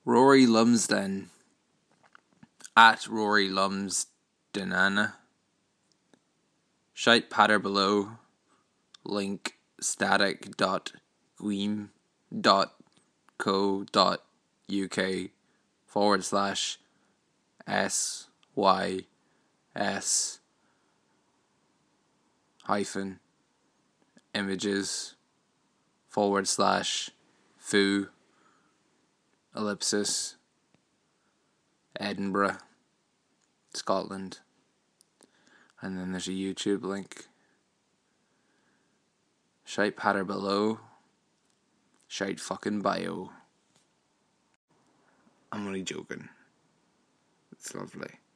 Rory Lumsden at Rory Lumsdenana. Shite patter below. Link static.gweem.co.uk/SYS hyphen images /foo ellipsis Edinburgh, Scotland. And then there's a YouTube link. Shite patter below. Shite fucking bio. I'm only joking. It's lovely.